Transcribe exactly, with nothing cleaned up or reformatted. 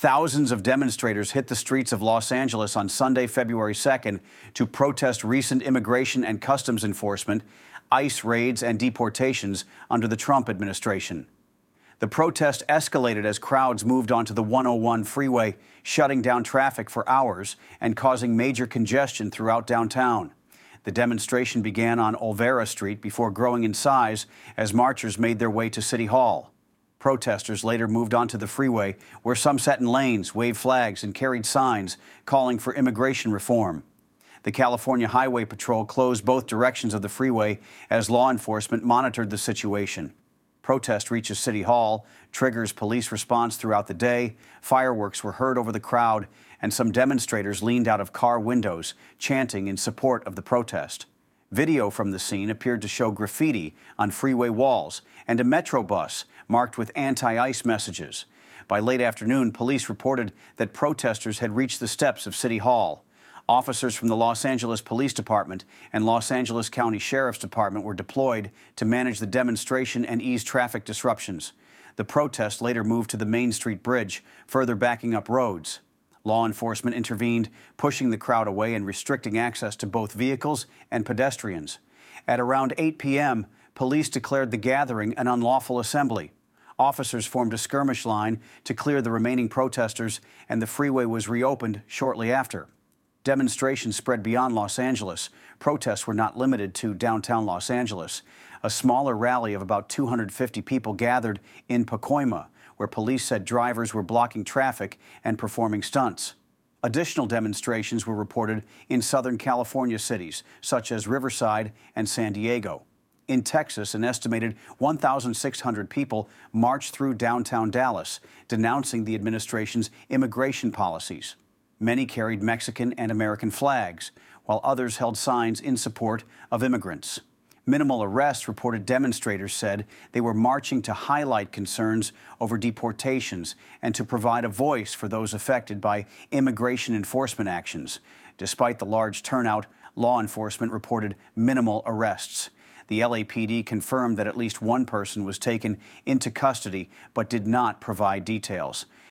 Thousands of demonstrators hit the streets of Los Angeles on Sunday, February second, to protest recent immigration and customs enforcement, ICE raids, and deportations under the Trump administration. The protest escalated as crowds moved onto the one oh one freeway, shutting down traffic for hours and causing major congestion throughout downtown. The demonstration began on Olvera Street before growing in size as marchers made their way to City Hall. Protesters later moved onto the freeway, where some sat in lanes, waved flags, and carried signs calling for immigration reform. The California Highway Patrol closed both directions of the freeway as law enforcement monitored the situation. Protest reaches City Hall, triggers police response throughout the day, fireworks were heard over the crowd, and some demonstrators leaned out of car windows, chanting in support of the protest. Video from the scene appeared to show graffiti on freeway walls and a Metro bus marked with anti-ICE messages. By late afternoon, police reported that protesters had reached the steps of City Hall. Officers from the Los Angeles Police Department and Los Angeles County Sheriff's Department were deployed to manage the demonstration and ease traffic disruptions. The protest later moved to the Main Street Bridge, further backing up roads. Law enforcement intervened, pushing the crowd away and restricting access to both vehicles and pedestrians. At around eight p m, police declared the gathering an unlawful assembly. Officers formed a skirmish line to clear the remaining protesters, and the freeway was reopened shortly after. Demonstrations spread beyond Los Angeles. Protests were not limited to downtown Los Angeles. A smaller rally of about two hundred fifty people gathered in Pacoima, where police said drivers were blocking traffic and performing stunts. Additional demonstrations were reported in Southern California cities, such as Riverside and San Diego. In Texas, an estimated one thousand six hundred people marched through downtown Dallas, denouncing the administration's immigration policies. Many carried Mexican and American flags, while others held signs in support of immigrants. Minimal arrests, reported demonstrators said they were marching to highlight concerns over deportations and to provide a voice for those affected by immigration enforcement actions. Despite the large turnout, law enforcement reported minimal arrests. The L A P D confirmed that at least one person was taken into custody but did not provide details.